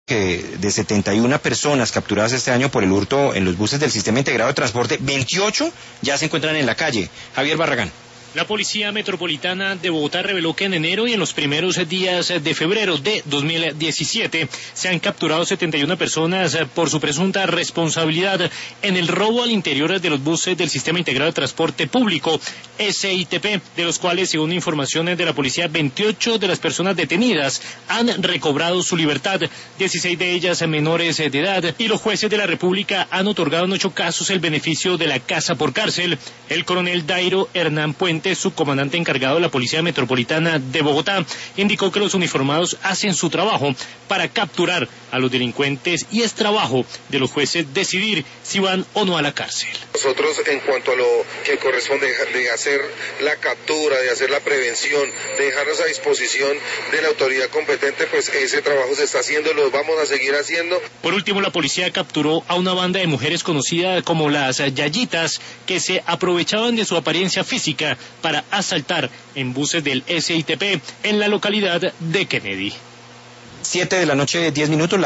que de 71 personas capturadas este año por el hurto en los buses del Sistema Integrado de Transporte, 28 ya se encuentran en la calle. Javier Barragán. La Policía Metropolitana de Bogotá reveló que en enero y en los primeros días de febrero de 2017 se han capturado 71 personas por su presunta responsabilidad en el robo al interior de los buses del Sistema Integrado de Transporte Público, SITP, de los cuales, según informaciones de la policía, 28 de las personas detenidas han recobrado su libertad, 16 de ellas menores de edad, y los jueces de la República han otorgado en 8 casos el beneficio de la casa por cárcel. El coronel Dairo Hernán Puente, subcomandante encargado de la Policía Metropolitana de Bogotá, indicó que los uniformados hacen su trabajo para capturar a los delincuentes y es trabajo de los jueces decidir si van o no a la cárcel. Nosotros, en cuanto a lo que corresponde de hacer la captura, de hacer la prevención, de dejarnos a disposición de la autoridad competente, pues ese trabajo se está haciendo, lo vamos a seguir haciendo. Por último, la policía capturó a una banda de mujeres conocida como las Yayitas, que se aprovechaban de su apariencia física para asaltar en buses del SITP en la localidad de Kennedy. 7 de la noche, 10 minutos.